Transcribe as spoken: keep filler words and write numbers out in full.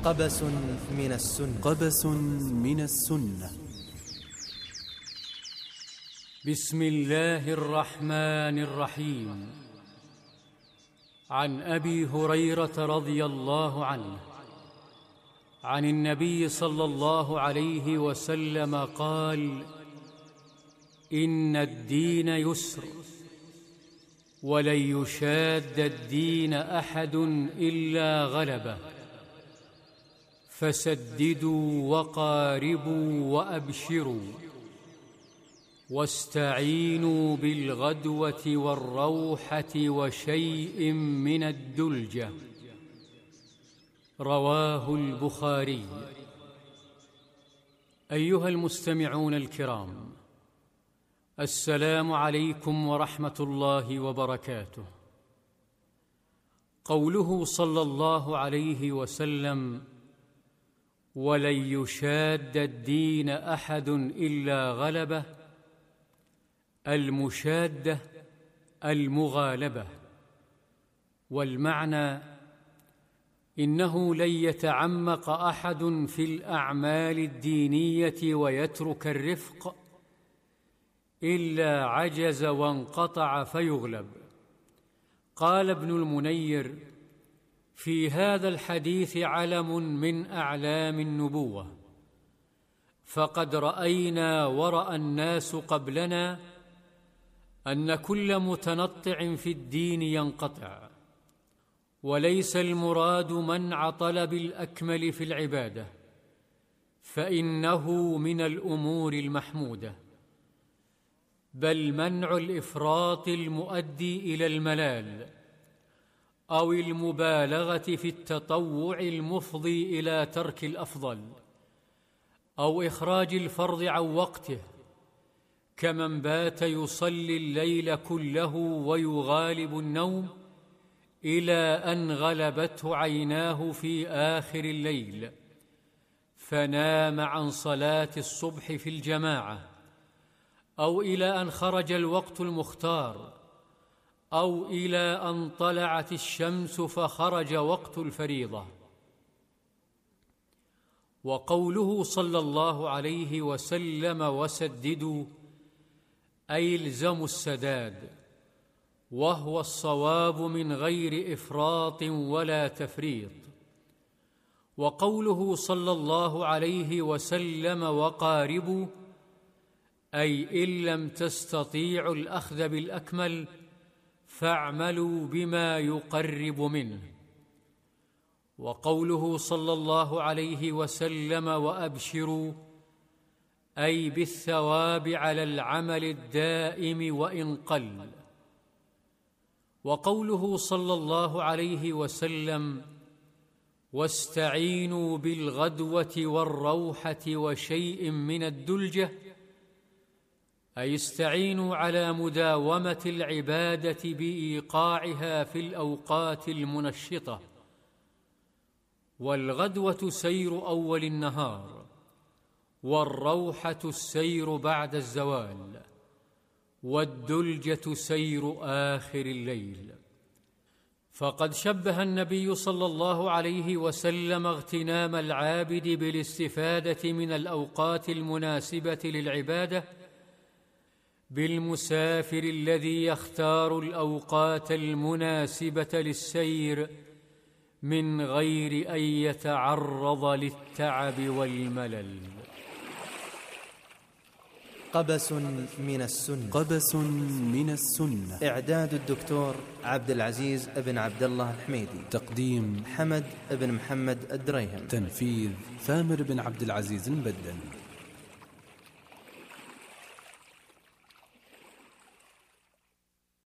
قبس من السنة. قبس من السنة. بسم الله الرحمن الرحيم. عن أبي هريرة رضي الله عنه عن النبي صلى الله عليه وسلم قال: إن الدين يسر، ولن يشاد الدين أحد إلا غلبه، فسددوا وقاربوا وأبشروا، واستعينوا بالغدوة والروحة وشيء من الدلجة. رواه البخاري. أيها المستمعون الكرام، السلام عليكم ورحمة الله وبركاته. قوله صلى الله عليه وسلم: ولن يشاد الدين أحد إلا غلبه، المشادة المغالبة، والمعنى إنه لن يتعمق أحد في الأعمال الدينية ويترك الرفق إلا عجز وانقطع فيغلب. قال ابن المنير: في هذا الحديث علم من أعلام النبوة، فقد رأينا ورأى الناس قبلنا أن كل متنطع في الدين ينقطع، وليس المراد منع طلب الأكمل في العبادة، فإنه من الأمور المحمودة، بل منع الإفراط المؤدي إلى الملال أو المبالغة في التطوع المفضي إلى ترك الأفضل، أو إخراج الفرض عن وقته، كمن بات يصلي الليل كله ويغالب النوم إلى أن غلبته عيناه في آخر الليل فنام عن صلاة الصبح في الجماعة، أو إلى أن خرج الوقت المختار، أو إلى أن طلعت الشمس فخرج وقت الفريضة. وقوله صلى الله عليه وسلم: وسددوا، أي الزموا السداد، وهو الصواب من غير إفراط ولا تفريط. وقوله صلى الله عليه وسلم: وقاربوا، أي إن لم تستطيعوا الأخذ بالأكمل فاعملوا بما يقرب منه. وقوله صلى الله عليه وسلم: وأبشروا، أي بالثواب على العمل الدائم وإن قل. وقوله صلى الله عليه وسلم: واستعينوا بالغدوة والروحة وشيء من الدلجة، أي استعينوا على مداومة العبادة بإيقاعها في الأوقات المنشطة. والغدوة سير أول النهار، والروحة السير بعد الزوال، والدلجة سير آخر الليل. فقد شبه النبي صلى الله عليه وسلم اغتنام العابد بالاستفادة من الأوقات المناسبة للعبادة بالمسافر الذي يختار الأوقات المناسبة للسير من غير أن يتعرض للتعب والملل. قبس من السنة. قبس من السنة. إعداد الدكتور عبد العزيز بن عبد الله الحميدي. تقديم حمد بن محمد الدريهم. تنفيذ ثامر بن عبد العزيز المبدل.